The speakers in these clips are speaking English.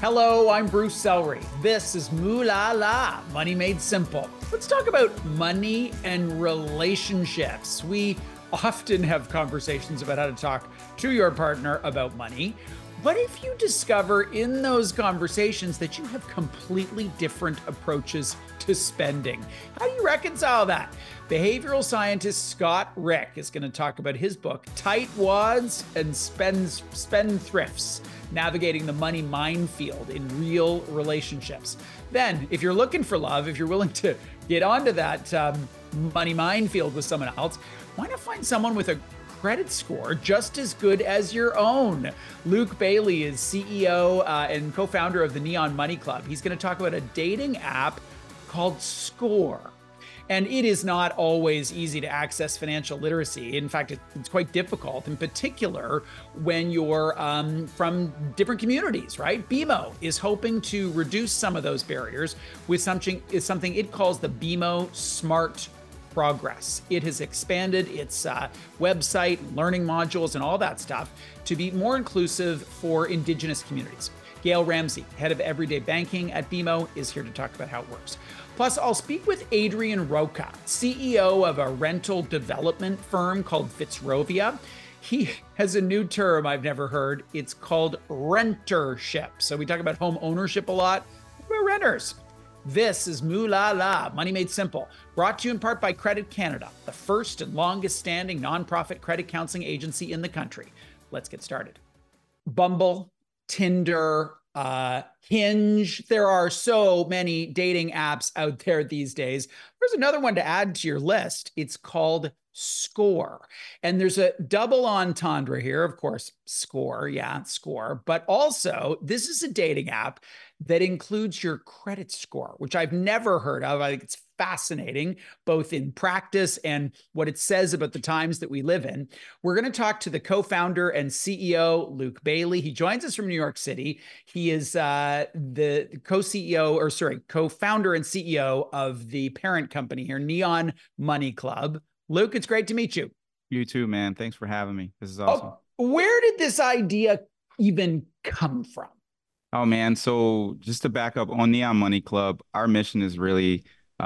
Hello, I'm Bruce Sellery. This is Moo La La, Money Made Simple. Let's talk about money and relationships. We often have conversations about how to talk to your partner about money. But if you discover in those conversations that you have completely different approaches to spending, how do you reconcile that? Behavioral scientist Scott Rick is going to talk about his book, Tight Wads and Spendthrifts, Navigating the Money Minefield in Real Relationships. Then, if you're looking for love, if you're willing to get onto that money minefield with someone else, why not find someone with a credit score just as good as your own? Luke Bailey is CEO and co-founder of the Neon Money Club. He's going to talk about a dating app called Score. And it is not always easy to access financial literacy. In fact, it's quite difficult, in particular when you're from different communities, right? BMO is hoping to reduce some of those barriers with something it calls the BMO Smart Progress. It has expanded its website, learning modules, and all that stuff to be more inclusive for Indigenous communities. Gail Ramsey, head of everyday banking at BMO, is here to talk about how it works. Plus, I'll speak with Adrian Roca, CEO of a rental development firm called Fitzrovia. He has a new term I've never heard. It's called rentership. So we talk about home ownership a lot. We're renters. This is Moo La La, Money Made Simple, brought to you in part by Credit Canada, the first and longest standing nonprofit credit counseling agency in the country. Let's get started. Bumble, Tinder, Hinge. There are so many dating apps out there these days. There's another one to add to your list. It's called Score. And there's a double entendre here, of course, Score, yeah, Score. But also, this is a dating app that includes your credit score, which I've never heard of. I think it's fascinating, both in practice and what it says about the times that we live in. We're going to talk to the co-founder and CEO, Luke Bailey. He joins us from New York City. He is the co-founder and CEO of the parent company here, Neon Money Club. Luke, it's great to meet you. You too, man. Thanks for having me. This is awesome. Where did this idea even come from? Oh, man. So just to back up on Neon Money Club, our mission is really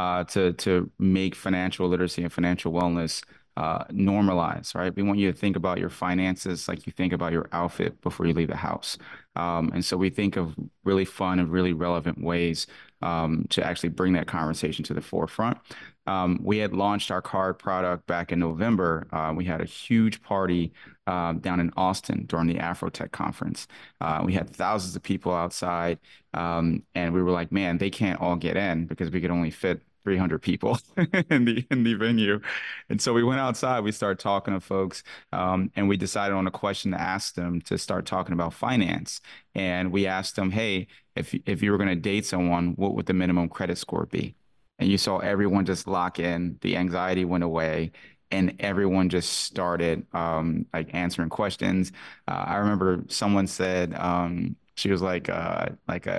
to make financial literacy and financial wellness normalize, right? We want you to think about your finances like you think about your outfit before you leave the house. And so we think of really fun and really relevant ways to actually bring that conversation to the forefront. We had launched our card product back in November. We had a huge party down in Austin during the Afrotech conference. We had thousands of people outside, and we were like, man, they can't all get in because we could only fit 300 people in the venue. And so we went outside, we started talking to folks, and we decided on a question to ask them to start talking about finance. And we asked them, hey, if you were going to date someone, what would the minimum credit score be? And you saw everyone just lock in, the anxiety went away, and everyone just started like answering questions. I remember someone said she was like a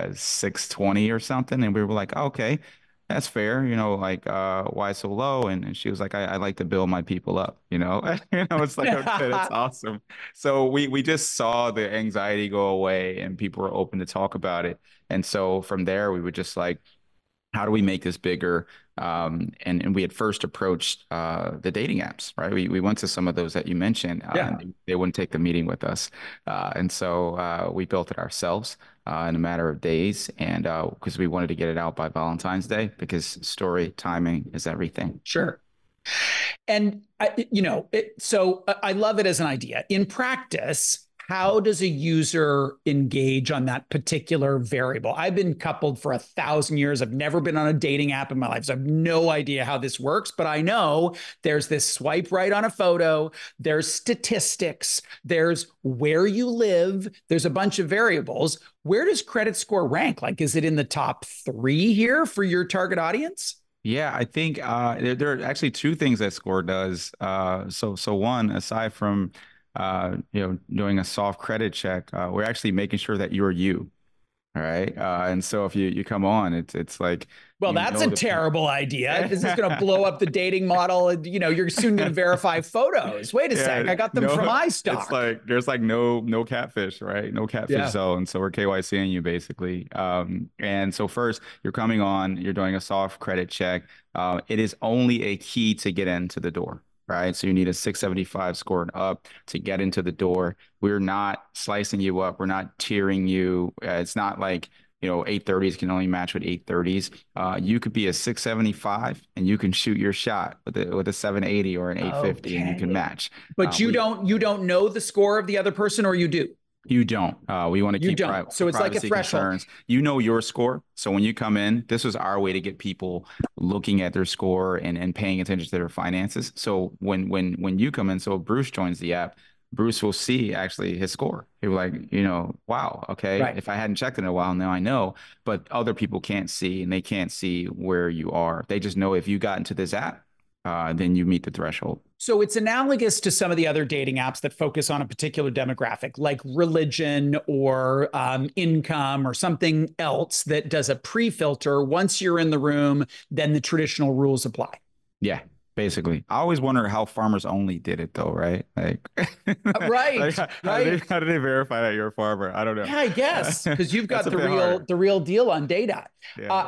620 or something, and we were like, oh, okay, that's fair, like why so low? And she was like, I like to build my people up, it's like, okay, that's awesome. So we just saw the anxiety go away and people were open to talk about it. And so from there, we would just like, how do we make this bigger? And we had first approached the dating apps, right? We went to some of those that you mentioned, and they wouldn't take the meeting with us. And so we built it ourselves in a matter of days. And because we wanted to get it out by Valentine's Day, because story timing is everything. Sure. And, so I love it as an idea. In practice, how does a user engage on that particular variable? I've been coupled for 1,000 years. I've never been on a dating app in my life, so I have no idea how this works, but I know there's this swipe right on a photo, there's statistics, there's where you live, there's a bunch of variables. Where does credit score rank? Like, is it in the top 3 here for your target audience? Yeah, I think there are actually 2 things that Score does. So one, aside from doing a soft credit check, we're actually making sure that you're you. All right. And so if you come on, it's like, Well, that's a the people. terrible idea. This is going to blow up the dating model. And, you're soon going to verify photos. Wait a sec. Yeah, I got them from no, it's iStock. like there's like no catfish, right? No catfish Yeah. zone. So we're KYCing you basically. And so first you're coming on, you're doing a soft credit check. It is only a key to get into the door, right? So you need a 675 score and up to get into the door. We're not slicing you up. We're not tiering you. It's not like 830s can only match with 830s. You could be a 675 and you can shoot your shot with a 780 or an 850 and you can Okay. match. But you don't know the score of the other person, or you do? You don't. We want to You keep don't. So it's like a privacy threshold. concerns. You know your score. So when you come in, this was our way to get people looking at their score and paying attention to their finances. So when you come in, so if Bruce joins the app, Bruce will see actually his score. He will like, wow, okay. Right. If I hadn't checked in a while, now I know. But other people can't see, and they can't see where you are. They just know if you got into this app, then you meet the threshold. So it's analogous to some of the other dating apps that focus on a particular demographic, like religion or income or something else that does a pre-filter. Once you're in the room, then the traditional rules apply. Yeah, basically. I always wonder how Farmers Only did it though, right? Like, Right, like right. how do they verify that you're a farmer? I don't know. Yeah, I guess because you've That's got a the bit real harder. the real deal on data. Yeah.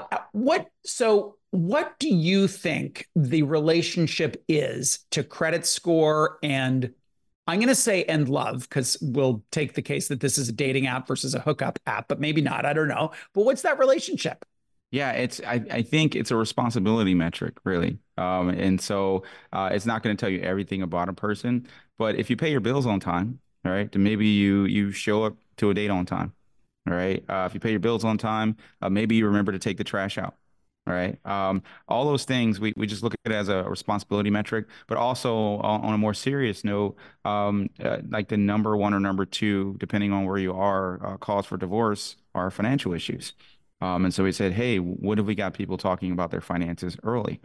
What do you think the relationship is to credit score and I'm going to say and love because we'll take the case that this is a dating app versus a hookup app, but maybe not. I don't know. But what's that relationship? Yeah, I think it's a responsibility metric, really. And so it's not going to tell you everything about a person, but if you pay your bills on time, all right, then maybe you show up to a date on time. All right. If you pay your bills on time, maybe you remember to take the trash out. All right. All those things we just look at it as a responsibility metric, but also on a more serious note, like the number one or number two, depending on where you are, cause for divorce are financial issues. And so we said, hey, what have we got people talking about their finances early?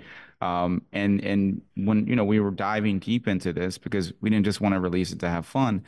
And when we were diving deep into this because we didn't just want to release it to have fun,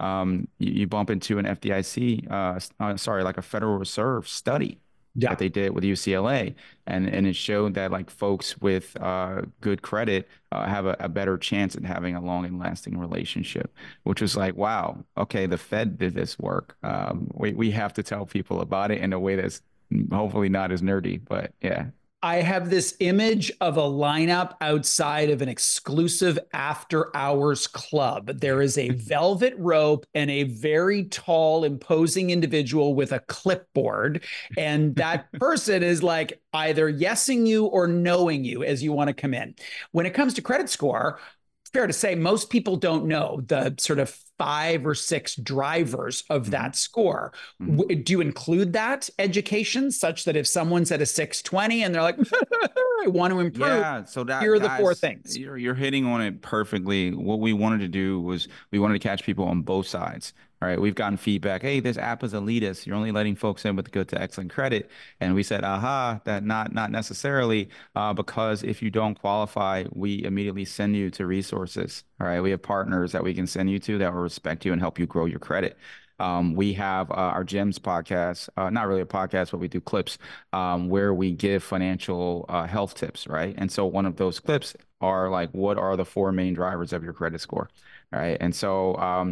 you bump into an FDIC, sorry, like a Federal Reserve study Yeah. that they did with UCLA, and it showed that like folks with good credit have a better chance at having a long and lasting relationship, which was like, wow, okay, the Fed did this work. We have to tell people about it in a way that's hopefully not as nerdy, but yeah. I have this image of a lineup outside of an exclusive after hours club. There is a velvet rope and a very tall, imposing individual with a clipboard. And that person is like either yesing you or knowing you as you want to come in. When it comes to credit score, fair to say most people don't know the sort of 5 or 6 drivers of Mhm, that score. mhm. Do you include that education such that if someone's at a 620 and they're like, I want to improve, Yeah, so here that are the four guys, things? you're hitting on it perfectly. What we wanted to do was we wanted to catch people on both sides. All right, we've gotten feedback. Hey, this app is elitist. You're only letting folks in with good to excellent credit. And we said, aha, that not necessarily, because if you don't qualify, we immediately send you to resources. All right, we have partners that we can send you to that will respect you and help you grow your credit. We have our Gems podcast, not really a podcast, but we do clips where we give financial health tips, right? And so one of those clips are like, what are the four main drivers of your credit score? Right. And so,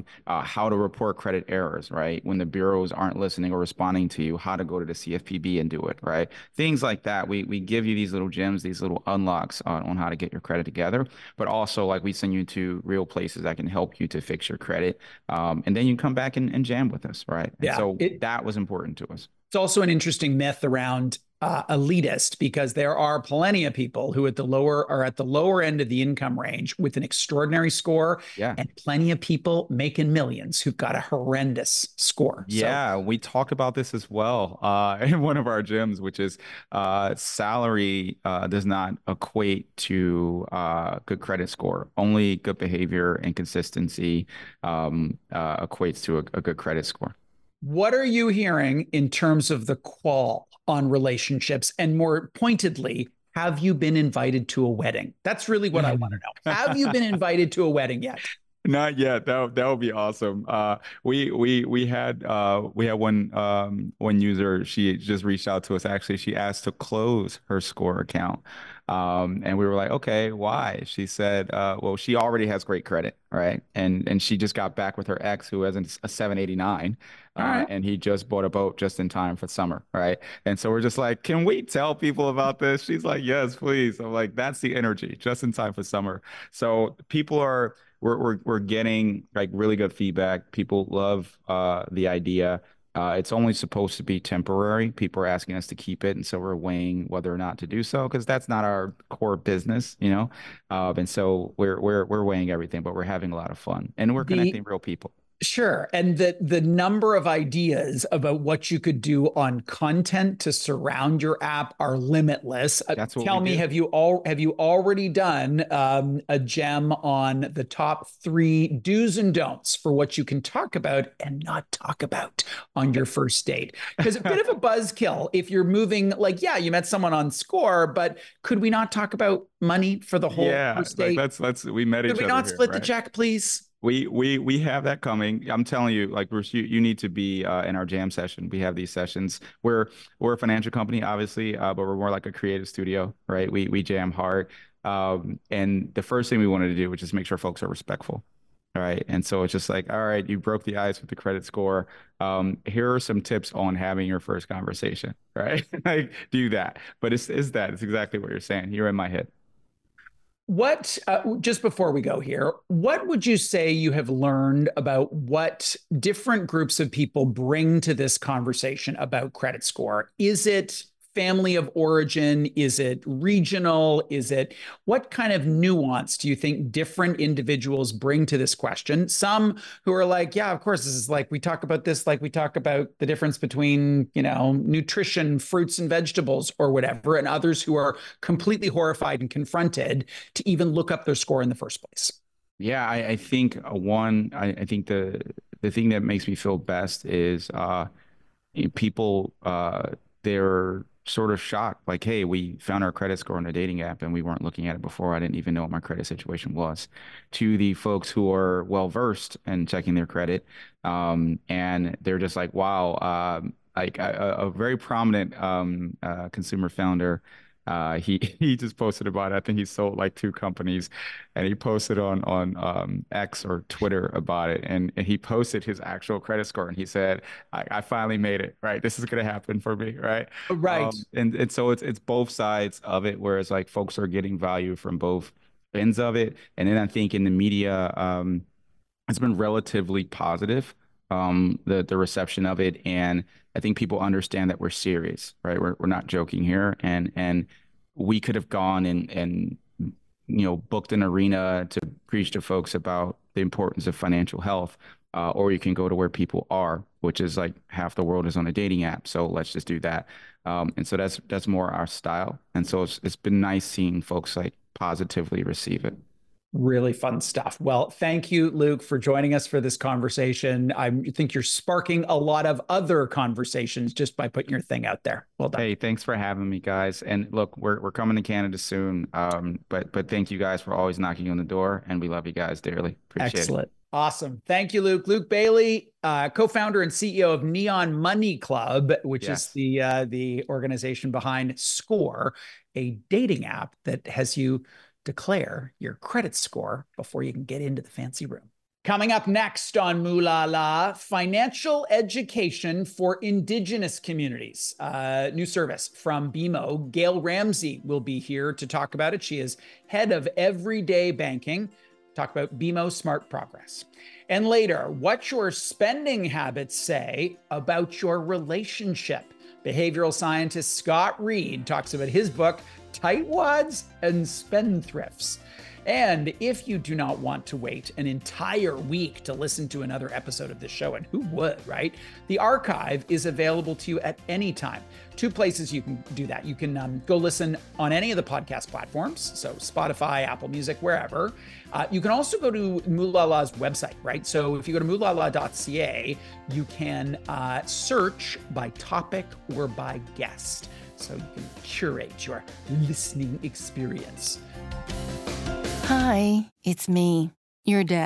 how to report credit errors, right? When the bureaus aren't listening or responding to you, how to go to the CFPB and do it, right? Things like that. We give you these little gems, these little unlocks on how to get your credit together, but also like we send you to real places that can help you to fix your credit. And then you come back and jam with us, right? And Yeah. so that was important to us. It's also an interesting myth around elitist because there are plenty of people who are at the lower end of the income range with an extraordinary score, Yeah. and plenty of people making millions who've got a horrendous score. So Yeah, we talk about this as well in one of our gyms, which is salary does not equate to good credit score. Only good behavior and consistency equates to a good credit score. what are you hearing in terms of the qual on relationships? And more pointedly, have you been invited to a wedding? That's really what I want to know. Have you been invited to a wedding yet? Not yet. That would be awesome. We had one user. She just reached out to us. Actually, she asked to close her Score account, and we were like, okay, why? She said, well, she already has great credit, right? And she just got back with her ex who has a 789, All right. and he just bought a boat just in time for summer, right? And so we're just like, can we tell people about this? She's like, yes, please. I'm like, that's the energy, just in time for summer. So people are we're getting like really good feedback. People love the idea. It's only supposed to be temporary. People are asking us to keep it, and so we're weighing whether or not to do so because that's not our core business, you know. And so we're weighing everything, but we're having a lot of fun and we're The connecting real people. Sure. And the number of ideas about what you could do on content to surround your app are limitless. That's what we Tell me, do. have you already done a gem on the top three do's and don'ts for what you can talk about and not talk about on your first date? Because a bit of a buzzkill if you're moving, like, yeah, you met someone on Score, but could we not talk about money for the whole Yeah, first like date? let's we met Could each we other not here, split the right? check, please? We have that coming. I'm telling you, like Bruce, you need to be in our jam session. We have these sessions. We're a financial company, obviously, but we're more like a creative studio, right? We jam hard. And the first thing we wanted to do was just make sure folks are respectful. All right. And so it's just like, all right, you broke the ice with the credit score. Here are some tips on having your first conversation, right? Like do that. But it's exactly what you're saying. You're in my head. What, just before we go here, what would you say you have learned about what different groups of people bring to this conversation about credit score? Is it family of origin? Is it regional? Is it what kind of nuance do you think different individuals bring to this question? Some who are like, yeah, of course, this is like we talk about this, like we talk about the difference between, nutrition, fruits and vegetables or whatever, and others who are completely horrified and confronted to even look up their score in the first place. Yeah, I think I think the thing that makes me feel best is people they're sort of shocked like hey we found our credit score on a dating app and we weren't looking at it before. I didn't even know what my credit situation was, to the folks who are well versed in checking their credit, and they're just like wow, like a very prominent consumer founder, he he just posted about it. I think he sold like two companies, and he posted on X or Twitter about it, and he posted his actual credit score, and he said, I finally made it, right? This is gonna happen for me, right? Right. And so it's both sides of it, whereas like folks are getting value from both ends of it, and then I think in the media, it's been relatively positive, the reception of it, and I think people understand that we're serious, right? We're not joking here, and we could have gone and booked an arena to preach to folks about the importance of financial health, or you can go to where people are, which is like half the world is on a dating app, so let's just do that, and so that's more our style, and so it's been nice seeing folks like positively receive it. Really fun stuff. Well, thank you, Luke, for joining us for this conversation. I think you're sparking a lot of other conversations just by putting your thing out there. Well done. Hey, thanks for having me, guys. And look, we're coming to Canada soon. But thank you guys for always knocking on the door, and we love you guys dearly. Appreciate it. Excellent. Awesome. Thank you, Luke. Luke Bailey, co-founder and CEO of Neon Money Club, which is Yes. the organization behind Score, a dating app that has you declare your credit score before you can get into the fancy room. Coming up next on Moolah La, financial education for Indigenous communities. New service from BMO. Gail Ramsey will be here to talk about it. She is head of everyday banking. Talk about BMO Smart Progress. And later, what your spending habits say about your relationship. Behavioral scientist Scott Reed talks about his book, Tightwads and Spendthrifts. And if you do not want to wait an entire week to listen to another episode of this show, and who would, right? The archive is available to you at any time. Two places you can do that. You can go listen on any of the podcast platforms, so Spotify, Apple Music, wherever. You can also go to Moolah Law's website, right? So if you go to moolahla.ca, you can search by topic or by guest. So you can curate your listening experience. Hi, it's me, your debt.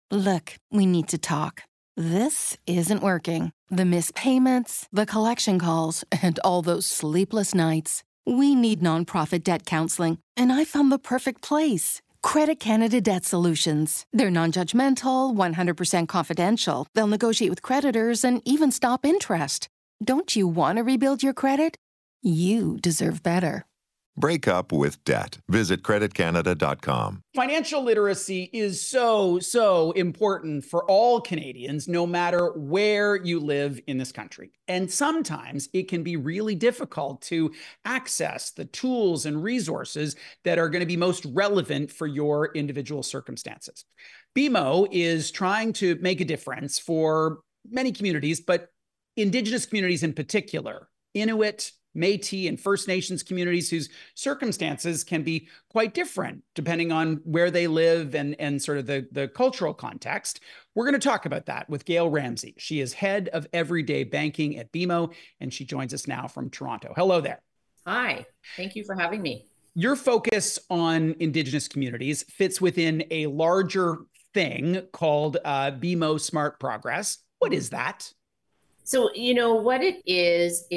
Look, we need to talk. This isn't working. The missed payments, the collection calls, and all those sleepless nights. We need nonprofit debt counseling, and I found the perfect place. Credit Canada Debt Solutions. They're non-judgmental, 100% confidential. They'll negotiate with creditors and even stop interest. Don't you want to rebuild your credit? You deserve better. Break up with debt. Visit creditcanada.com. Financial literacy is so important for all Canadians, no matter where you live in this country. And sometimes it can be really difficult to access the tools and resources that are going to be most relevant for your individual circumstances. BMO is trying to make a difference for many communities, but Indigenous communities in particular, Inuit, Métis, and First Nations communities whose circumstances can be quite different depending on where they live and sort of the cultural context. We're going to talk about that with Gail Ramsey. She is head of everyday banking at BMO, and she joins us now from Toronto. Hello there. Hi, thank you for having me. Your focus on Indigenous communities fits within a larger thing called BMO Smart Progress. What is that? So, what it is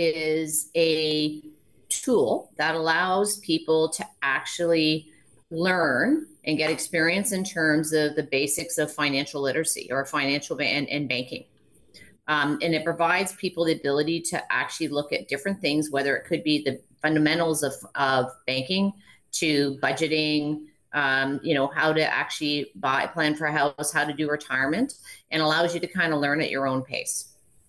a tool that allows people to actually learn and get experience in terms of the basics of financial literacy or financial and banking. And it provides people the ability to actually look at different things, whether it could be the fundamentals of banking to budgeting, how to actually plan for a house, how to do retirement, and allows you to kind of learn at your own pace.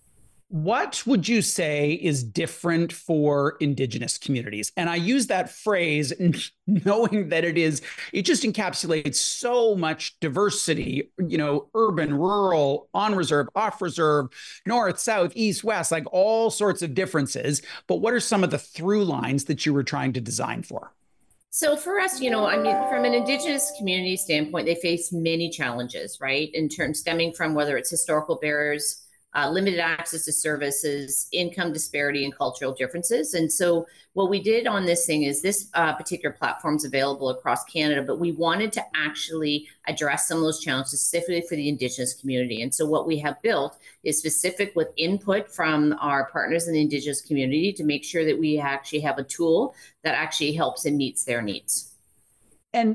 What would you say is different for Indigenous communities? And I use that phrase knowing that it just encapsulates so much diversity, urban, rural, on reserve, off reserve, north, south, east, west, like all sorts of differences. But what are some of the through lines that you were trying to design for? So for us, from an Indigenous community standpoint, they face many challenges, right? In terms stemming from whether it's historical barriers, limited access to services, income disparity, and cultural differences. And so what we did on this thing is this particular platform is available across Canada, but we wanted to actually address some of those challenges specifically for the Indigenous community. And so what we have built is specific with input from our partners in the Indigenous community to make sure that we actually have a tool that actually helps and meets their needs. And,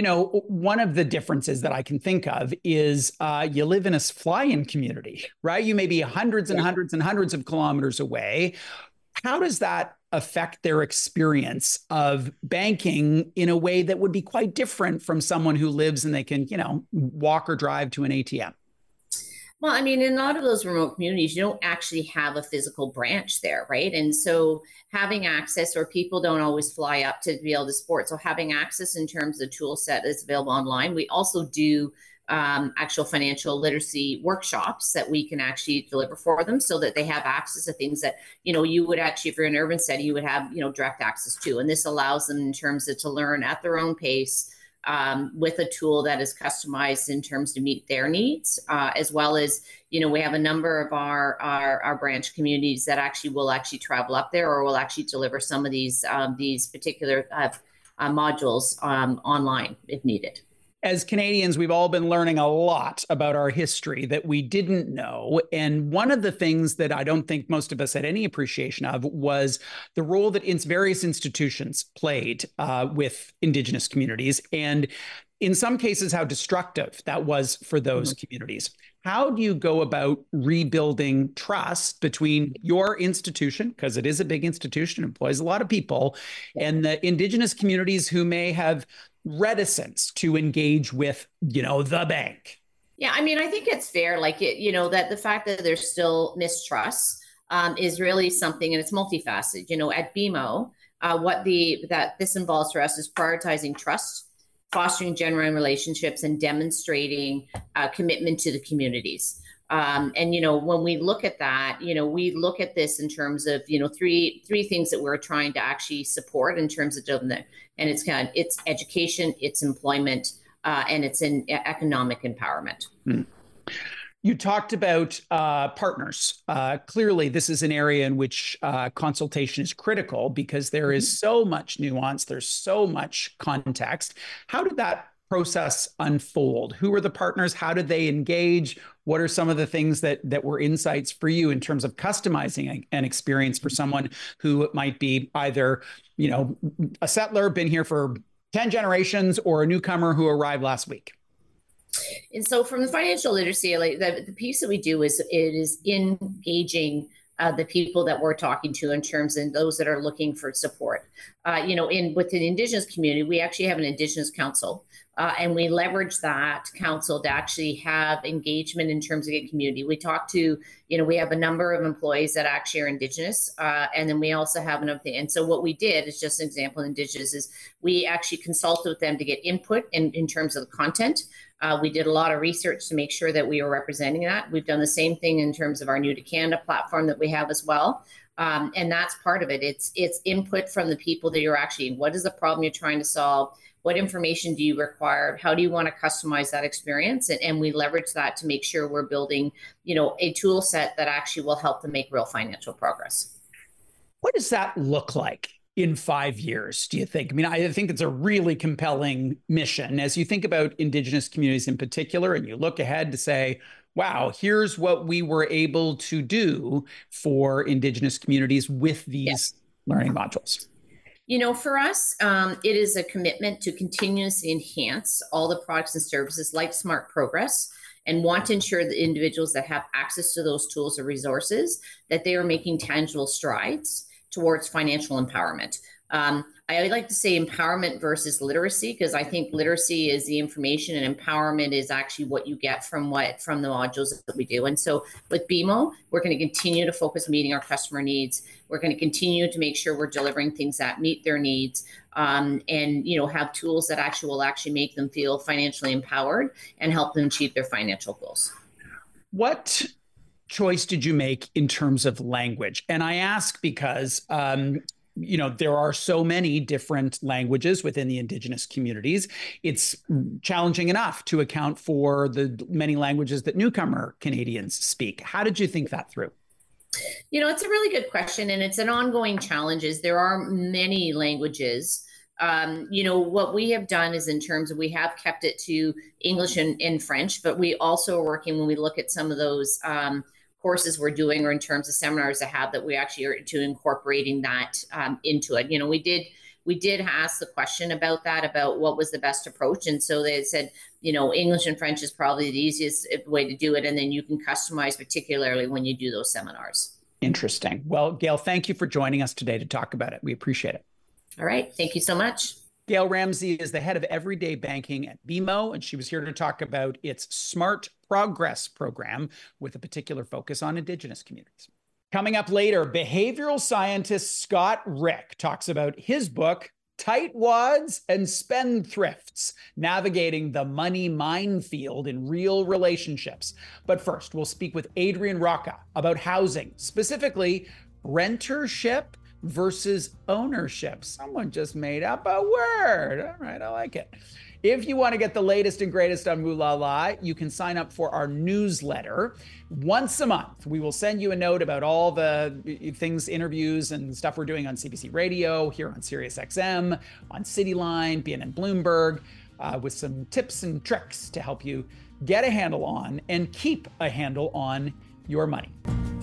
one of the differences that I can think of is you live in a fly-in community, right? You may be hundreds and hundreds and hundreds of kilometers away. How does that affect their experience of banking in a way that would be quite different from someone who lives and they can, walk or drive to an ATM? Well, in a lot of those remote communities, you don't actually have a physical branch there, right? And so having access, or people don't always fly up to be able to support. So having access in terms of the tool set that's available online. We also do actual financial literacy workshops that we can actually deliver for them so that they have access to things that, you would actually, if you're in an urban setting, you would have, direct access to. And this allows them in terms of to learn at their own pace, with a tool that is customized in terms to meet their needs, as well as, we have a number of our branch communities that will travel up there or will actually deliver some of these particular modules online if needed. As Canadians, we've all been learning a lot about our history that we didn't know. And one of the things that I don't think most of us had any appreciation of was the role that various institutions played with Indigenous communities. And in some cases, how destructive that was for those communities. How do you go about rebuilding trust between your institution, because it is a big institution, employs a lot of people, and the Indigenous communities who may have reticence to engage with, the bank? Yeah, I think it's fair, that the fact that there's still mistrust is really something, and it's multifaceted. At BMO, that this involves for us is prioritizing trust, fostering genuine relationships, and demonstrating commitment to the communities. And when we look at that, we look at this in terms of three things that we're trying to actually support in terms of doing that. And it's education, it's employment, and it's in economic empowerment. You talked about partners. Clearly, this is an area in which consultation is critical because there is so much nuance, there's so much context. How did that process unfold? Who are the partners? How did they engage? What are some of the things that were insights for you in terms of customizing an experience for someone who might be either, a settler, been here for 10 generations, or a newcomer who arrived last week? And so from the financial literacy, like the piece that we do is engaging the people that we're talking to in terms of those that are looking for support. With the Indigenous community, we actually have an Indigenous council. And we leverage that council to actually have engagement in terms of the community. We talk to, we have a number of employees that actually are Indigenous, and then we also have another thing. And so what we did is just an example of Indigenous is we actually consulted with them to get input in terms of the content. We did a lot of research to make sure that we were representing that. We've done the same thing in terms of our New to Canada platform that we have as well. And that's part of it. It's input from the people that you're actually, what is the problem you're trying to solve? What information do you require? How do you want to customize that experience? And we leverage that to make sure we're building, a tool set that actually will help them make real financial progress. What does that look like in 5 years, do you think? I mean, I think it's a really compelling mission as you think about Indigenous communities in particular, and you look ahead to say, wow, here's what we were able to do for Indigenous communities with these learning modules. For us, it is a commitment to continuously enhance all the products and services like Smart Progress, and want to ensure that individuals that have access to those tools or resources, that they are making tangible strides towards financial empowerment. I like to say empowerment versus literacy, because I think literacy is the information and empowerment is actually what you get from the modules that we do. And so with BMO, we're going to continue to focus on meeting our customer needs. We're going to continue to make sure we're delivering things that meet their needs, and have tools that will actually make them feel financially empowered and help them achieve their financial goals. What choice did you make in terms of language? And I ask because there are so many different languages within the Indigenous communities. It's challenging enough to account for the many languages that newcomer Canadians speak. How did you think that through? It's a really good question, and it's an ongoing challenge. There are many languages. What we have done is in terms of, we have kept it to English and French, but we also are working, when we look at some of those courses we're doing, or in terms of seminars I have, that we actually are to incorporating that into it. We did ask the question about what was the best approach. And so they said, English and French is probably the easiest way to do it. And then you can customize, particularly when you do those seminars. Interesting. Well, Gail, thank you for joining us today to talk about it. We appreciate it. All right. Thank you so much. Gail Ramsey is the head of everyday banking at BMO, and she was here to talk about its Smart Progress program with a particular focus on Indigenous communities. Coming up later, behavioral scientist Scott Rick talks about his book, Tightwads and Spendthrifts, Navigating the Money Minefield in Real Relationships. But first, we'll speak with Adrian Rocca about housing, specifically rentership versus ownership. Someone just made up a word. All right, I like it. If you want to get the latest and greatest on Moolah La, you can sign up for our newsletter. Once a month, we will send you a note about all the things, interviews and stuff we're doing on CBC Radio, here on SiriusXM, on Cityline, BNN Bloomberg, with some tips and tricks to help you get a handle on and keep a handle on your money.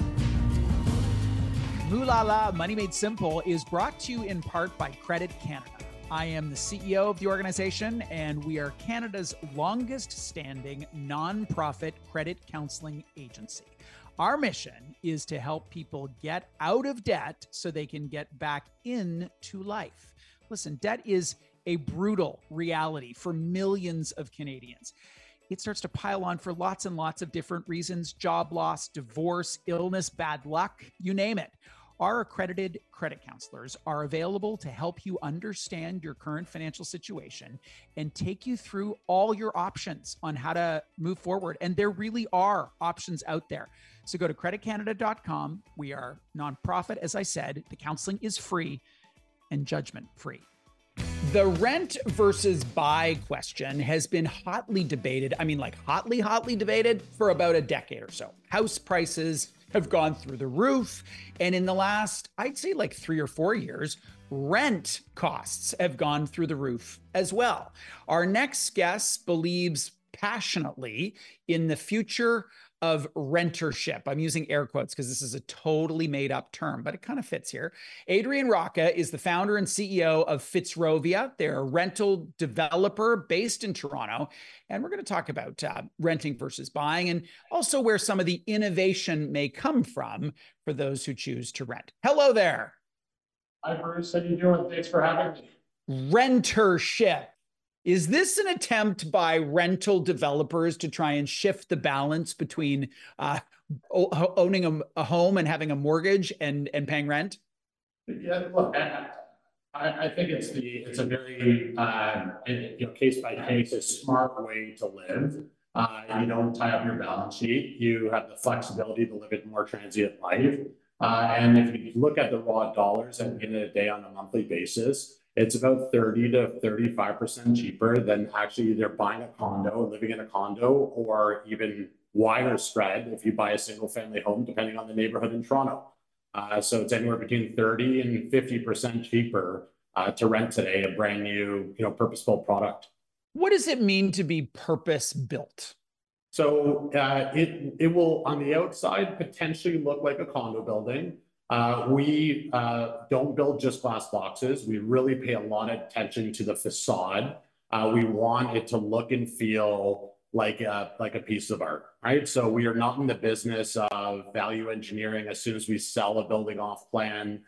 Moolah La, Money Made Simple is brought to you in part by Credit Canada. I am the CEO of the organization, and we are Canada's longest standing nonprofit credit counseling agency. Our mission is to help people get out of debt so they can get back into life. Listen, debt is a brutal reality for millions of Canadians. It starts to pile on for lots and lots of different reasons: job loss, divorce, illness, bad luck, you name it. Our accredited credit counselors are available to help you understand your current financial situation and take you through all your options on how to move forward. And there really are options out there. So go to creditcanada.com. We are nonprofit, as I said. The counseling is free and judgment free. The rent versus buy question has been hotly debated. I mean, like hotly debated for about a decade or so. House prices have gone through the roof. And in the last, I'd say like 3 or 4 years, rent costs have gone through the roof as well. Our next guest believes passionately in the future of rentership. I'm using air quotes because this is a totally made up term, but it kind of fits here. Adrian Rocca is the founder and CEO of Fitzrovia. They're a rental developer based in Toronto. And we're going to talk about renting versus buying and also where some of the innovation may come from for those who choose to rent. Hello there. Hi, Bruce. How you doing? Thanks for having me. Rentership. Is this an attempt by rental developers to try and shift the balance between owning a home and having a mortgage and paying rent? Yeah, look, I think it's a very case by case, a smart way to live. You don't tie up your balance sheet. You have the flexibility to live a more transient life. And if you look at the raw dollars at the end of the day on a monthly basis, it's about 30 to 35% cheaper than actually either buying a condo, living in a condo, or even wider spread if you buy a single family home, depending on the neighborhood in Toronto. So it's anywhere between 30 and 50% cheaper to rent today a brand new, purpose-built product. What does it mean to be purpose-built? So it will, on the outside, potentially look like a condo building. We don't build just glass boxes. We really pay a lot of attention to the facade. We want it to look and feel like a piece of art, right? So we are not in the business of value engineering as soon as we sell a building off plan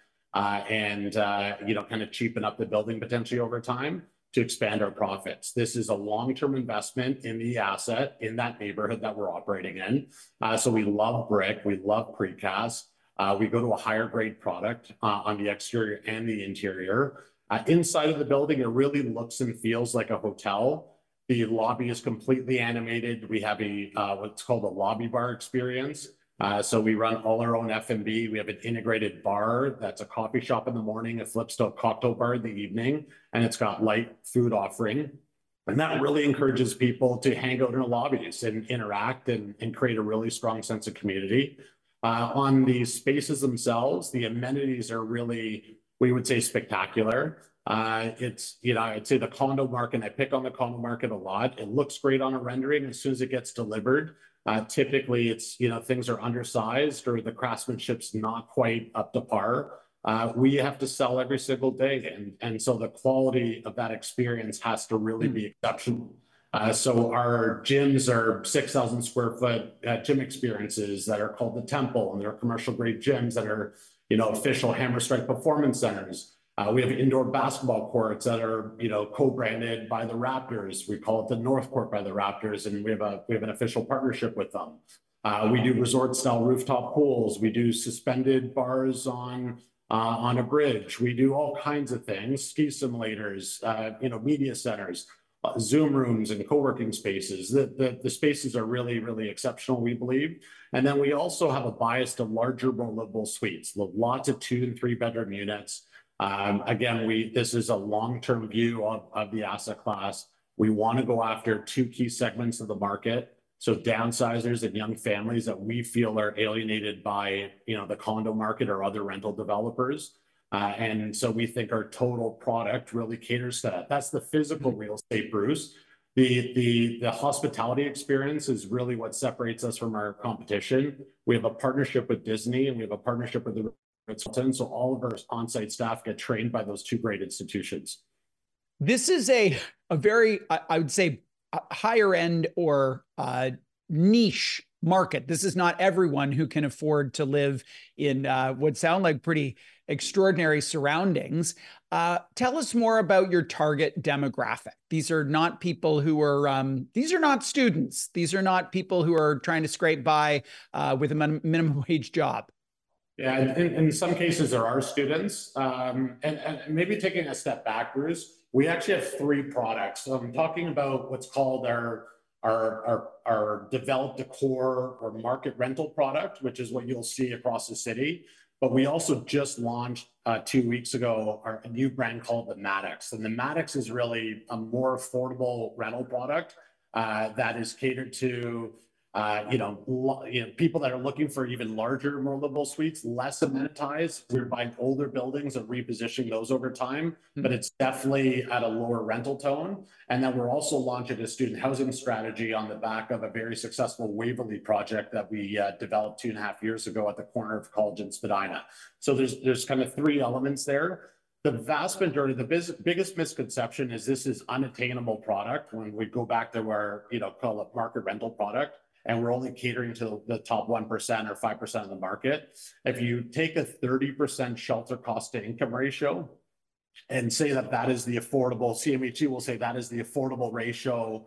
and kind of cheapen up the building potentially over time to expand our profits. This is a long-term investment in the asset in that neighborhood that we're operating in. So we love brick, we love precast. We go to a higher grade product on the exterior and the interior. Inside of the building, it really looks and feels like a hotel. The lobby is completely animated. We have what's called a lobby bar experience. So we run all our own F&B. We have an integrated bar that's a coffee shop in the morning. It flips to a cocktail bar in the evening, and it's got light food offering. And that really encourages people to hang out in the lobbies and interact and create a really strong sense of community. On the spaces themselves, the amenities are really, we would say, spectacular. I'd say the condo market, I pick on the condo market a lot. It looks great on a rendering. As soon as it gets delivered, typically it's, things are undersized or the craftsmanship's not quite up to par. We have to sell every single day. And so the quality of that experience has to really be exceptional. So our gyms are 6,000 square foot gym experiences that are called the Temple, and they're commercial grade gyms that are, official Hammer Strike performance centers. We have indoor basketball courts that are, co-branded by the Raptors. We call it the North Court by the Raptors, and we have an official partnership with them. We do resort style rooftop pools. We do suspended bars on a bridge. We do all kinds of things, ski simulators, media centers. Zoom rooms and co-working spaces. The spaces are really, really exceptional, we believe. And then we also have a bias to larger, more livable suites, lots of 2 and 3 bedroom units. Again, this is a long-term view of the asset class. We want to go after 2 key segments of the market. So downsizers and young families that we feel are alienated by, the condo market or other rental developers. And so we think our total product really caters to that. That's the physical real estate, Bruce. The hospitality experience is really what separates us from our competition. We have a partnership with Disney and we have a partnership with the Ritz-Carlton. So all of our on-site staff get trained by those 2 great institutions. This is a very, I would say, higher end or niche market. This is not everyone who can afford to live in what sound like pretty extraordinary surroundings. Tell us more about your target demographic. These are not people who are, these are not students. These are not people who are trying to scrape by with a minimum wage job. Yeah, in some cases there are students. And maybe taking a step back, Bruce, we actually have 3 products. So I'm talking about what's called our developed decor or market rental product, which is what you'll see across the city. But we also just launched 2 weeks ago a new brand called the Maddox. And the Maddox is really a more affordable rental product that is catered to People that are looking for even larger, more livable suites, less amenitized. We're buying older buildings and repositioning those over time, but it's definitely at a lower rental tone. And then we're also launching a student housing strategy on the back of a very successful Waverly project that we developed 2.5 years ago at the corner of College and Spadina. So there's kind of 3 elements there. The vast majority, the biggest misconception is this is unattainable product when we go back to our, call it market rental product, and we're only catering to the top 1% or 5% of the market. If you take a 30% shelter cost to income ratio and say that is the affordable, CMHC will say that is the affordable ratio,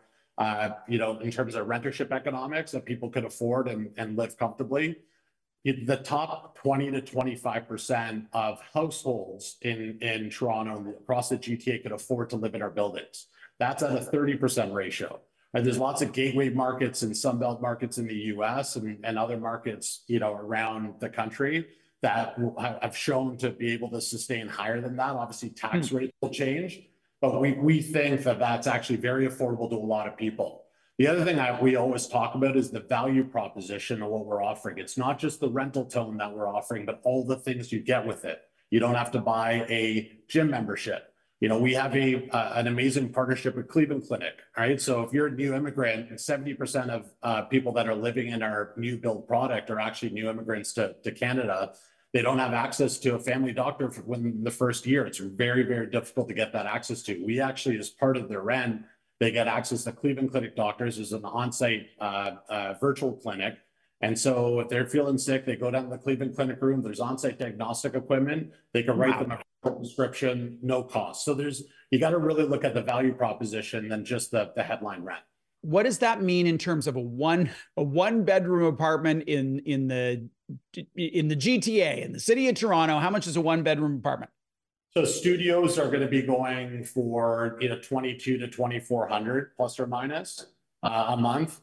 in terms of rentership economics that people could afford and live comfortably. The top 20 to 25% of households in Toronto and across the GTA could afford to live in our buildings. That's at a 30% ratio. And there's lots of gateway markets and Sunbelt markets in the US and other markets, around the country that have shown to be able to sustain higher than that. Obviously, tax rates will change, but we think that that's actually very affordable to a lot of people. The other thing we always talk about is the value proposition of what we're offering. It's not just the rental tone that we're offering, but all the things you get with it. You don't have to buy a gym membership. We have an amazing partnership with Cleveland Clinic, right? So if you're a new immigrant, 70% of people that are living in our new build product are actually new immigrants to Canada. They don't have access to a family doctor within the first year. It's very, very difficult to get that access to. We actually, as part of their rent, they get access to Cleveland Clinic doctors as an on-site virtual clinic. And so if they're feeling sick, they go down to the Cleveland Clinic room. There's on-site diagnostic equipment. They can write them a prescription, no cost. So you got to really look at the value proposition than just the headline rent. What does that mean in terms of a one bedroom apartment in the GTA, in the city of Toronto? How much is a 1 bedroom apartment? So studios are going to be going for $2,200 to $2,400 plus or minus a month.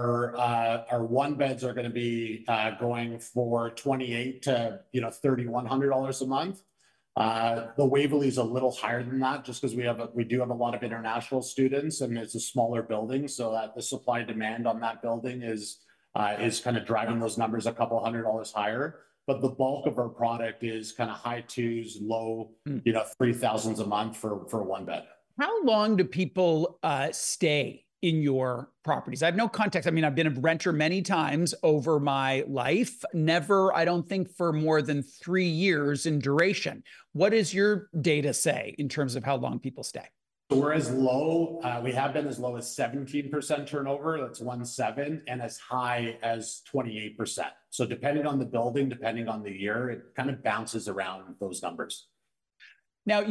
Our 1 beds are going to be going for $2,800 to $3,100 a month. The Waverly is a little higher than that, just because we do have a lot of international students, and it's a smaller building, so that the supply demand on that building is kind of driving those numbers a couple $100 higher. But the bulk of our product is kind of high 2s, low, 3,000s a month for 1 bed. How long do people stay in your properties? I have no context. I mean, I've been a renter many times over my life, never, I don't think, for more than 3 years in duration. What does your data say in terms of how long people stay? So we're as low, we have been as low as 17% turnover, that's 17, and as high as 28%. So depending on the building, depending on the year, it kind of bounces around those numbers. Now,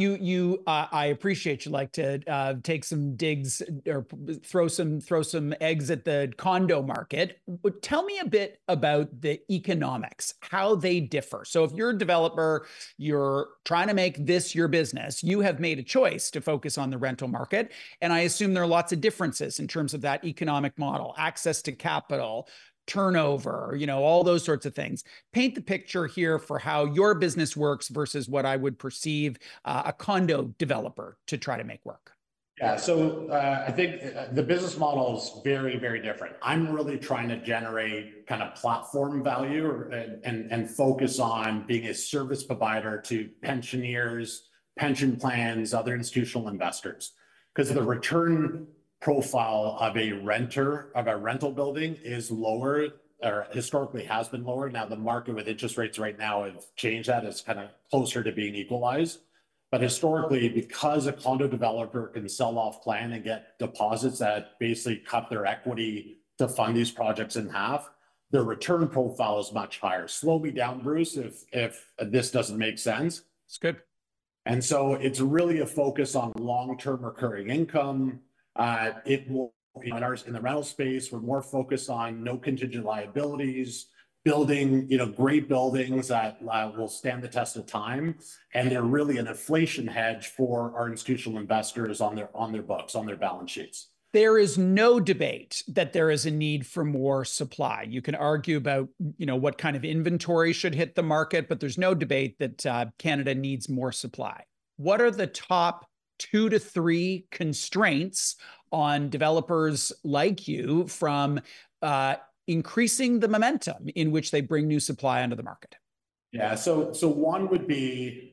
I appreciate you like to take some digs or throw some eggs at the condo market. But tell me a bit about the economics, how they differ. So if you're a developer, you're trying to make this your business, you have made a choice to focus on the rental market. And I assume there are lots of differences in terms of that economic model, access to capital, turnover, all those sorts of things. Paint the picture here for how your business works versus what I would perceive a condo developer to try to make work. Yeah, so I think the business model is very, very different. I'm really trying to generate kind of platform value and focus on being a service provider to pensioners, pension plans, other institutional investors, because the return profile of a rental building is lower, or historically has been lower. Now the market with interest rates right now have changed that. It's kind of closer to being equalized. But historically, because a condo developer can sell off plan and get deposits that basically cut their equity to fund these projects in half, the return profile is much higher. Slow me down, Bruce, if this doesn't make sense. It's good. And so it's really a focus on long-term recurring income. It will, in the rental space, we're more focused on no contingent liabilities, building, great buildings that will stand the test of time, and they're really an inflation hedge for our institutional investors on their books, on their balance sheets. There is no debate that there is a need for more supply. You can argue about, what kind of inventory should hit the market, but there's no debate that Canada needs more supply. What are the top 2 to 3 constraints on developers like you from increasing the momentum in which they bring new supply onto the market? Yeah, so one would be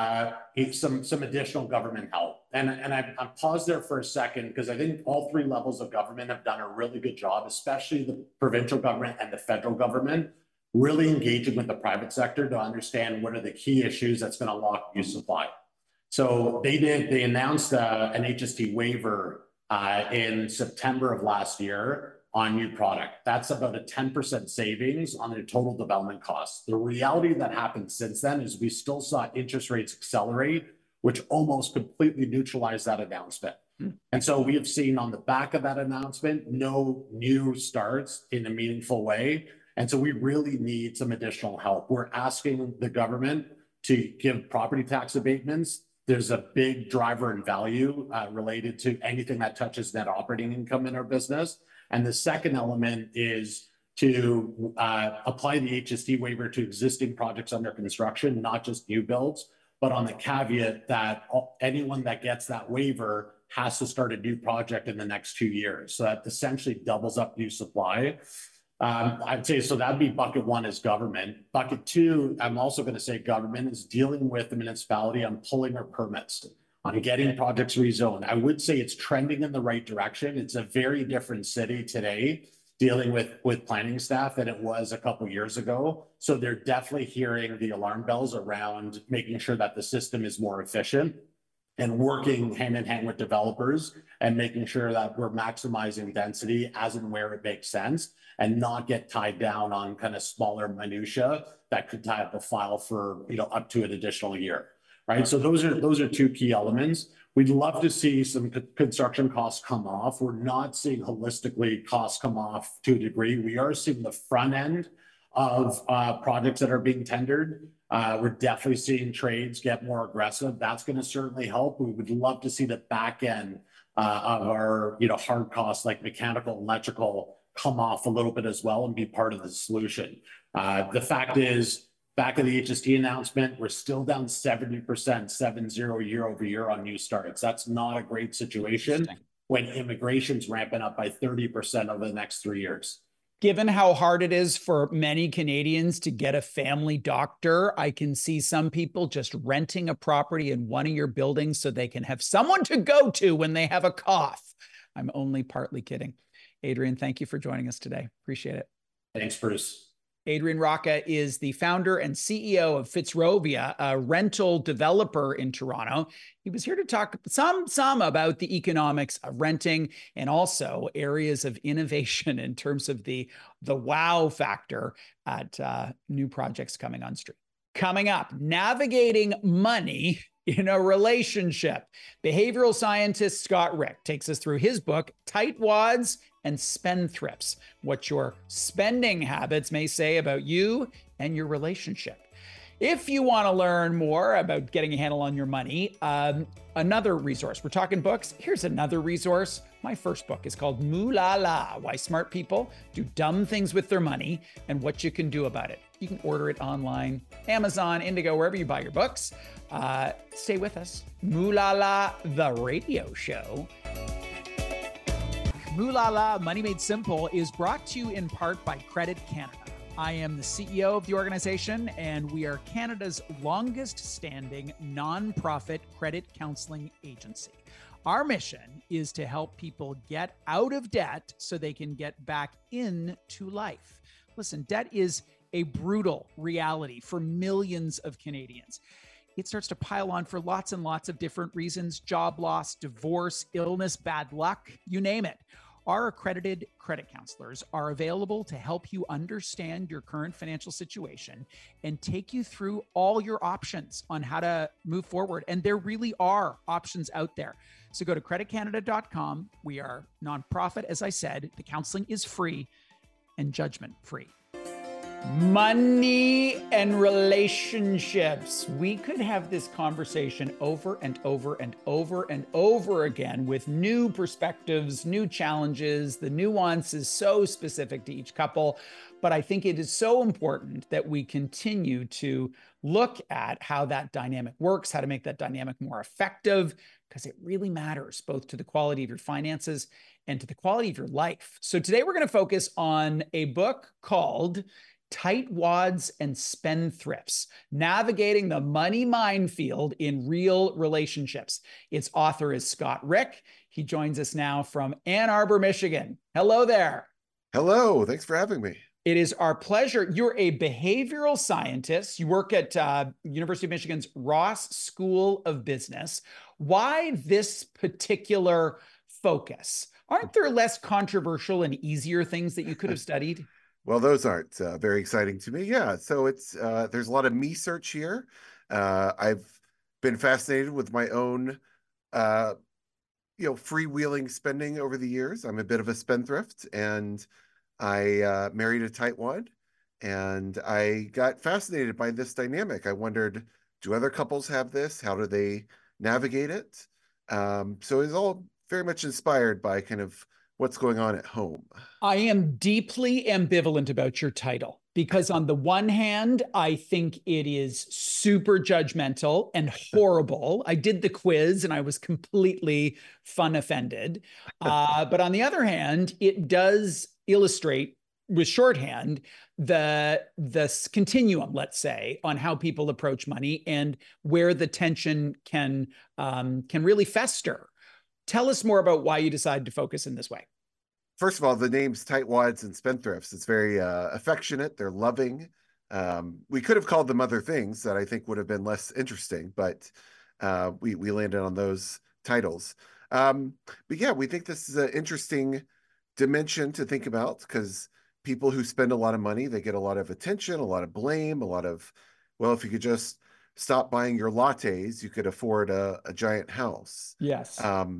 some additional government help. And I paused there for a second because I think all three levels of government have done a really good job, especially the provincial government and the federal government, really engaging with the private sector to understand what are the key issues that's going to unlock new supply. So they announced an HST waiver in September of last year on new product. That's about a 10% savings on their total development costs. The reality that happened since then is we still saw interest rates accelerate, which almost completely neutralized that announcement. And so we have seen on the back of that announcement, no new starts in a meaningful way. And so we really need some additional help. We're asking the government to give property tax abatements. There's a big driver in value related to anything that touches net operating income in our business. And the second element is to apply the HST waiver to existing projects under construction, not just new builds, but on the caveat that anyone that gets that waiver has to start a new project in the next 2 years. So that essentially doubles up new supply. I'd say, so that'd be bucket one is government. Bucket two, I'm also going to say government is dealing with the municipality on pulling our permits, on getting projects rezoned. I would say it's trending in the right direction. It's a very different city today dealing with planning staff than it was a couple of years ago. So they're definitely hearing the alarm bells around making sure that the system is more efficient and working hand in hand with developers and making sure that we're maximizing density as and where it makes sense and not get tied down on kind of smaller minutia that could tie up a file for, up to an additional year. Right. So those are two key elements. We'd love to see some construction costs come off. We're not seeing holistically costs come off to a degree. We are seeing the front end of projects that are being tendered. We're definitely seeing trades get more aggressive. That's going to certainly help. We would love to see the back end of our hard costs like mechanical, electrical come off a little bit as well and be part of the solution. The fact is, back of the HST announcement, we're still down 70%, 70 year over year on new starts. That's not a great situation when immigration's ramping up by 30% over the next 3 years. Given how hard it is for many Canadians to get a family doctor, I can see some people just renting a property in one of your buildings so they can have someone to go to when they have a cough. I'm only partly kidding. Adrian, thank you for joining us today. Appreciate it. Thanks, Bruce. Adrian Rocca is the founder and CEO of Fitzrovia, a rental developer in Toronto. He was here to talk some about the economics of renting and also areas of innovation in terms of the wow factor at new projects coming on stream. Coming up, navigating money in a relationship. Behavioral scientist Scott Rick takes us through his book, Tightwads and Spendthrifts, what your spending habits may say about you and your relationship. If you want to learn more about getting a handle on your money, another resource, we're talking books. Here's another resource. My first book is called Moolah La, Why Smart People Do Dumb Things with Their Money and What You Can Do About It. You can order it online, Amazon, Indigo, wherever you buy your books. Stay with us. Moolah La, the radio show. Moolah La, Money Made Simple is brought to you in part by Credit Canada. I am the CEO of the organization, and we are Canada's longest standing nonprofit credit counseling agency. Our mission is to help people get out of debt so they can get back into life. Listen, debt is a brutal reality for millions of Canadians. It starts to pile on for lots and lots of different reasons: job loss, divorce, illness, bad luck, you name it. Our accredited credit counselors are available to help you understand your current financial situation and take you through all your options on how to move forward. And there really are options out there. So go to creditcanada.com. We are nonprofit, as I said. The counseling is free and judgment free. Money and relationships. We could have this conversation over and over and over and over again with new perspectives, new challenges. The nuance is so specific to each couple, but I think it is so important that we continue to look at how that dynamic works, how to make that dynamic more effective, because it really matters both to the quality of your finances and to the quality of your life. So today we're going to focus on a book called Tightwads and Spendthrifts, Navigating the Money Minefield in Real Relationships. Its author is Scott Rick. He joins us now from Ann Arbor, Michigan. Hello there. Hello, thanks for having me. It is our pleasure. You're a behavioral scientist. You work at University of Michigan's Ross School of Business. Why this particular focus? Aren't there less controversial and easier things that you could have studied? Well, those aren't very exciting to me. Yeah, so it's there's a lot of me search here. I've been fascinated with my own, freewheeling spending over the years. I'm a bit of a spendthrift, and I married a tightwad, and I got fascinated by this dynamic. I wondered, do other couples have this? How do they navigate it? So it's all very much inspired by kind of what's going on at home. I am deeply ambivalent about your title because on the one hand, I think it is super judgmental and horrible. I did the quiz and I was completely fun offended. But on the other hand, it does illustrate with shorthand the continuum, let's say, on how people approach money and where the tension can really fester. Tell us more about why you decided to focus in this way. First of all, the name's Tightwads and Spendthrifts. It's very affectionate. They're loving. We could have called them other things that I think would have been less interesting, but we landed on those titles. But yeah, we think this is an interesting dimension to think about because people who spend a lot of money, they get a lot of attention, a lot of blame, a lot of, well, if you could just stop buying your lattes, you could afford a giant house. Yes.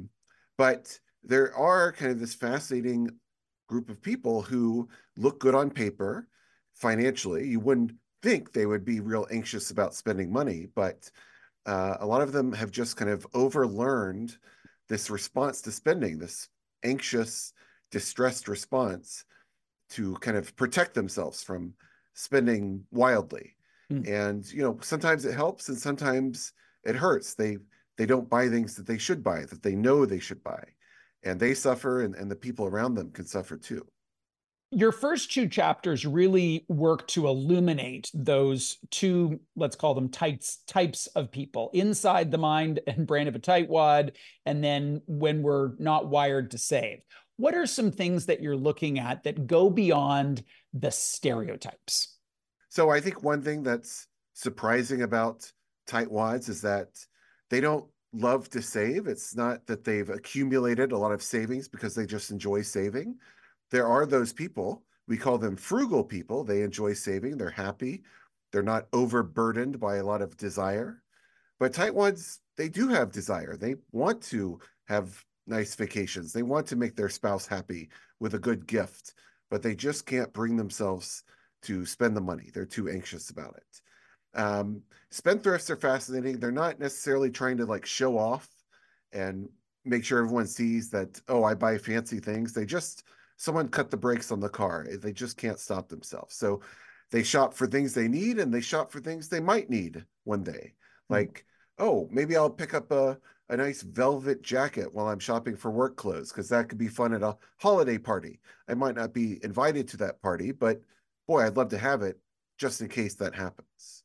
But there are kind of this fascinating group of people who look good on paper financially. You wouldn't think they would be real anxious about spending money, but a lot of them have just kind of overlearned this response to spending, this anxious, distressed response to kind of protect themselves from spending wildly. And, sometimes it helps and sometimes it hurts. They don't buy things that they should buy, that they know they should buy. And they suffer and the people around them can suffer too. Your first two chapters really work to illuminate those two, let's call them types of people inside the mind and brain of a tightwad, and then when we're not wired to save. What are some things that you're looking at that go beyond the stereotypes? So I think one thing that's surprising about tightwads is that they don't love to save. It's not that they've accumulated a lot of savings because they just enjoy saving. There are those people, we call them frugal people. They enjoy saving. They're happy. They're not overburdened by a lot of desire. But tightwads, they do have desire. They want to have nice vacations. They want to make their spouse happy with a good gift, but they just can't bring themselves to spend the money. They're too anxious about it. Spendthrifts are fascinating. They're not necessarily trying to like show off and make sure everyone sees that, oh, I buy fancy things. Someone cut the brakes on the car. They just can't stop themselves. So they shop for things they need and they shop for things they might need one day. Like, oh, maybe I'll pick up a nice velvet jacket while I'm shopping for work clothes because that could be fun at a holiday party. I might not be invited to that party, but boy, I'd love to have it just in case that happens.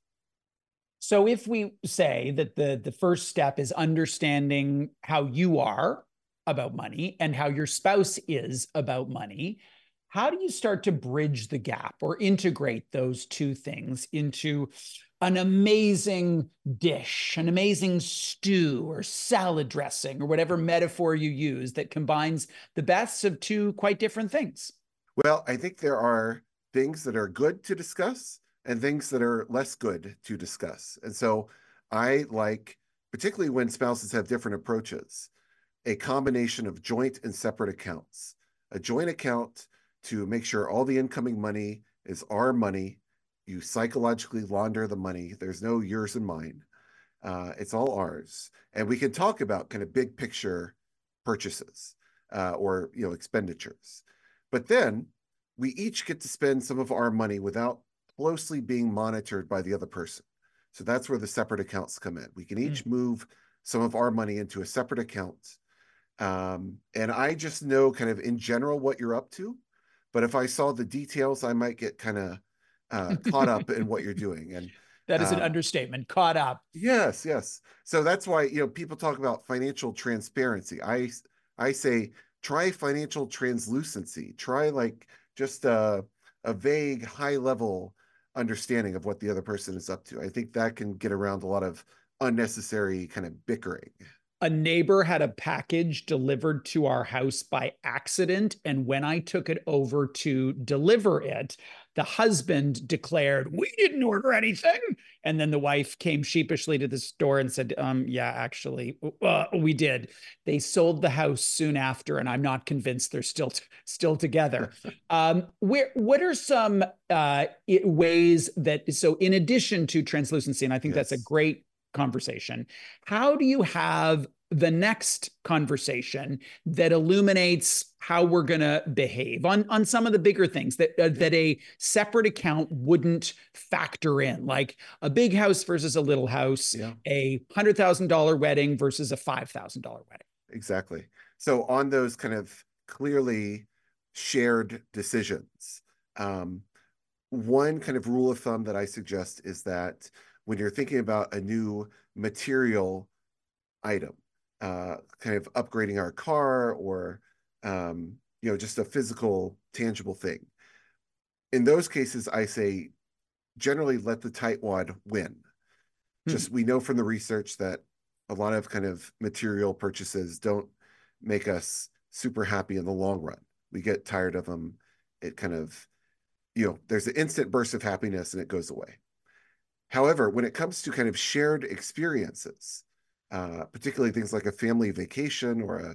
So if we say that the first step is understanding how you are about money and how your spouse is about money, how do you start to bridge the gap or integrate those two things into an amazing dish, an amazing stew or salad dressing or whatever metaphor you use that combines the best of two quite different things? Well, I think there are things that are good to discuss and things that are less good to discuss. And so I like, particularly when spouses have different approaches, a combination of joint and separate accounts. A joint account to make sure all the incoming money is our money. You psychologically launder the money. There's no yours and mine. It's all ours. And we can talk about kind of big picture purchases or expenditures. But then we each get to spend some of our money without closely being monitored by the other person. So that's where the separate accounts come in. We can each move some of our money into a separate account. And I just know kind of in general what you're up to. But if I saw the details, I might get kind of caught up in what you're doing. And that is an understatement, caught up. Yes, yes. So that's why, people talk about financial transparency. I say, try financial translucency. Try like just a vague, high level understanding of what the other person is up to. I think that can get around a lot of unnecessary kind of bickering. A neighbor had a package delivered to our house by accident. And when I took it over to deliver it, the husband declared, "We didn't order anything." And then the wife came sheepishly to the store and said, "Yeah, actually, we did." They sold the house soon after, and I'm not convinced they're still together. What are some ways that, so in addition to translucency, and I think that's a great conversation, how do you have the next conversation that illuminates how we're going to behave on some of the bigger things that a separate account wouldn't factor in, like a big house versus a little house, a $100,000 wedding versus a $5,000 wedding? Exactly. So on those kind of clearly shared decisions, one kind of rule of thumb that I suggest is that when you're thinking about a new material item, kind of upgrading our car or, just a physical, tangible thing. In those cases, I say, generally let the tightwad win. Just, we know from the research that a lot of kind of material purchases don't make us super happy in the long run. We get tired of them. It kind of, there's an instant burst of happiness and it goes away. However, when it comes to kind of shared experiences, particularly things like a family vacation or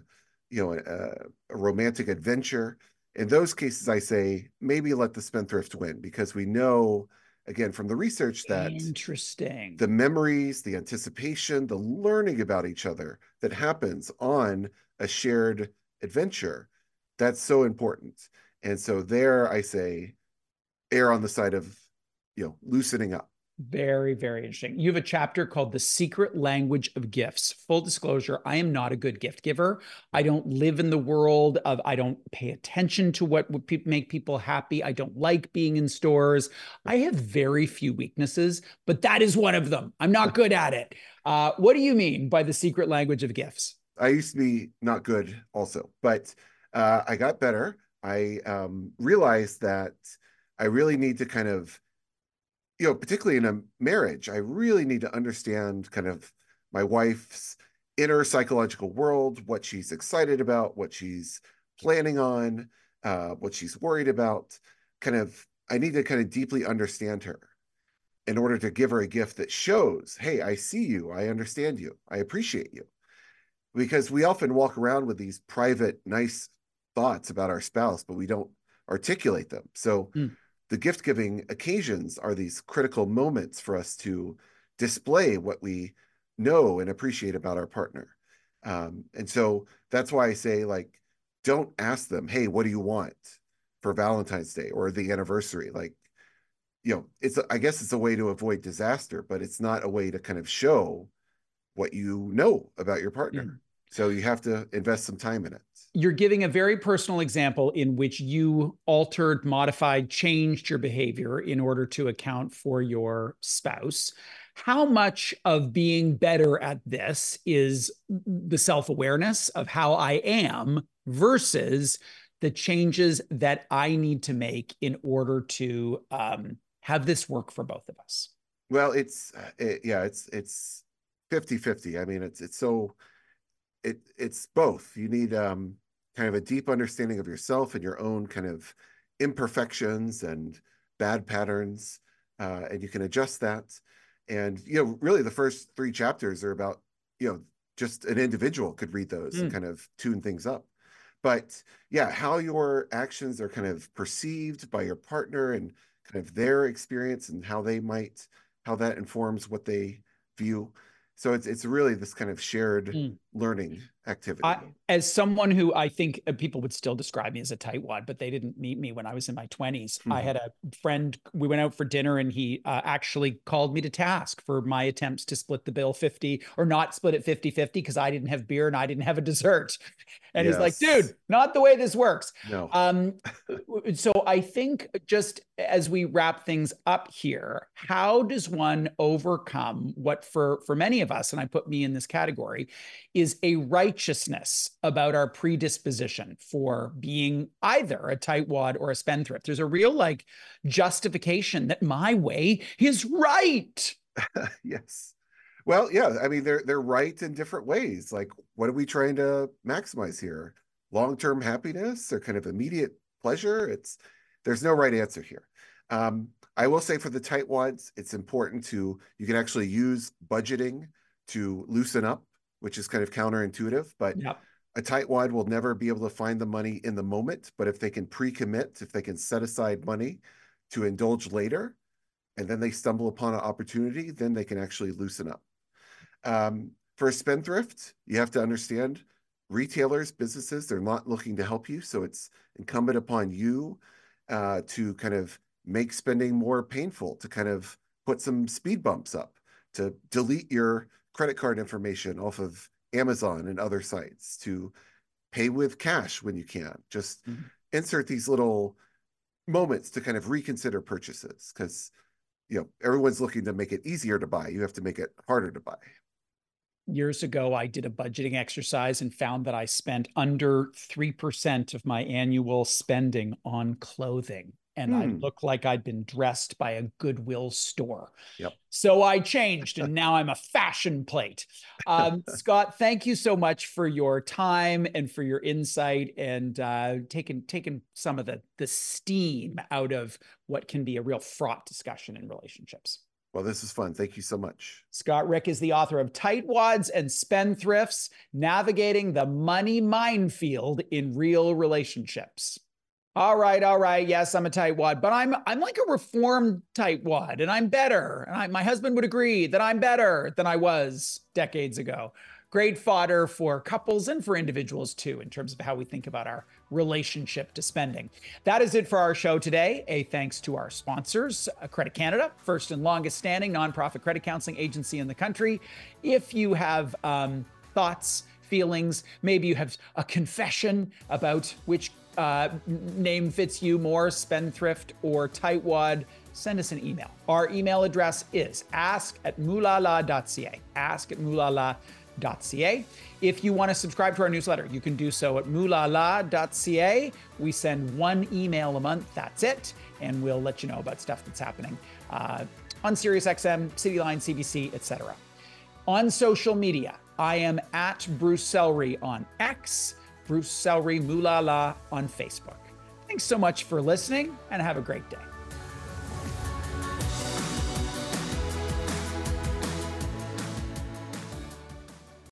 a romantic adventure, in those cases, I say maybe let the spendthrift win, because we know, again, from the research that the memories, the anticipation, the learning about each other that happens on a shared adventure, that's so important. And so there, I say, err on the side of, loosening up. Very, very interesting. You have a chapter called The Secret Language of Gifts. Full disclosure, I am not a good gift giver. I don't live in the world of, I don't pay attention to what would make people happy. I don't like being in stores. I have very few weaknesses, but that is one of them. I'm not good at it. What do you mean by the secret language of gifts? I used to be not good also, but I got better. I realized that I really need to kind of, particularly in a marriage, I really need to understand kind of my wife's inner psychological world, what she's excited about, what she's planning on, what she's worried about. I need to kind of deeply understand her in order to give her a gift that shows, hey, I see you, I understand you, I appreciate you. Because we often walk around with these private, nice thoughts about our spouse, but we don't articulate them. So the gift-giving occasions are these critical moments for us to display what we know and appreciate about our partner. And so that's why I say, like, don't ask them, hey, what do you want for Valentine's Day or the anniversary? Like, I guess it's a way to avoid disaster, but it's not a way to kind of show what you know about your partner. So you have to invest some time in it. You're giving a very personal example in which you altered, modified, changed your behavior in order to account for your spouse. How much of being better at this is the self-awareness of how I am versus the changes that I need to make in order to have this work for both of us? Well, it's 50-50. I mean, it's both. You need kind of a deep understanding of yourself and your own kind of imperfections and bad patterns, and you can adjust that. And really, the first 3 chapters are about just an individual could read those and kind of tune things up. But yeah, how your actions are kind of perceived by your partner and kind of their experience and how that informs what they view. So it's really this kind of shared learning activity. As someone who I think people would still describe me as a tightwad, but they didn't meet me when I was in my 20s. I had a friend, we went out for dinner and he actually called me to task for my attempts to split the bill 50 or not split it 50-50 because I didn't have beer and I didn't have a dessert. And he's like, dude, not the way this works. No. So I think just as we wrap things up here, how does one overcome what for many of us, and I put me in this category, is a righteousness about our predisposition for being either a tightwad or a spendthrift? There's a real justification that my way is right. Yes. Well, yeah, I mean, they're right in different ways. Like, what are we trying to maximize here? Long-term happiness or kind of immediate pleasure? There's no right answer here. I will say for the tightwads, it's important you can actually use budgeting to loosen up, which is kind of counterintuitive, but a tightwad will never be able to find the money in the moment. But if they can pre-commit, if they can set aside money to indulge later, and then they stumble upon an opportunity, then they can actually loosen up. For a spendthrift, you have to understand retailers, businesses, they're not looking to help you. So it's incumbent upon you to kind of make spending more painful, to kind of put some speed bumps up, to delete your credit card information off of Amazon and other sites, to pay with cash when you can. Just insert these little moments to kind of reconsider purchases because everyone's looking to make it easier to buy. You have to make it harder to buy. Years ago, I did a budgeting exercise and found that I spent under 3% of my annual spending on clothing. And I looked like I'd been dressed by a Goodwill store. So I changed and now I'm a fashion plate. Scott, thank you so much for your time and for your insight and taking some of the steam out of what can be a real fraught discussion in relationships. Well, this is fun. Thank you so much. Scott Rick is the author of Tightwads and Spendthrifts, Navigating the Money Minefield in Real Relationships. All right. Yes, I'm a tightwad, but I'm like a reformed tightwad, and I'm better. And my husband would agree that I'm better than I was decades ago. Great fodder for couples and for individuals too, in terms of how we think about our relationship to spending. That is it for our show today. A thanks to our sponsors, Credit Canada, first and longest standing nonprofit credit counseling agency in the country. If you have thoughts, feelings, maybe you have a confession about which name fits you more, spendthrift or tightwad, send us an email. Our email address is ask@moolala.ca. ask@moolala.ca. If you want to subscribe to our newsletter, you can do so at moolala.ca. We send one email a month, that's it, and we'll let you know about stuff that's happening on SiriusXM, Cityline, CBC, etc. On social media, I am at Bruce Sellery on X, Bruce Sellery Moolala on Facebook. Thanks so much for listening and have a great day.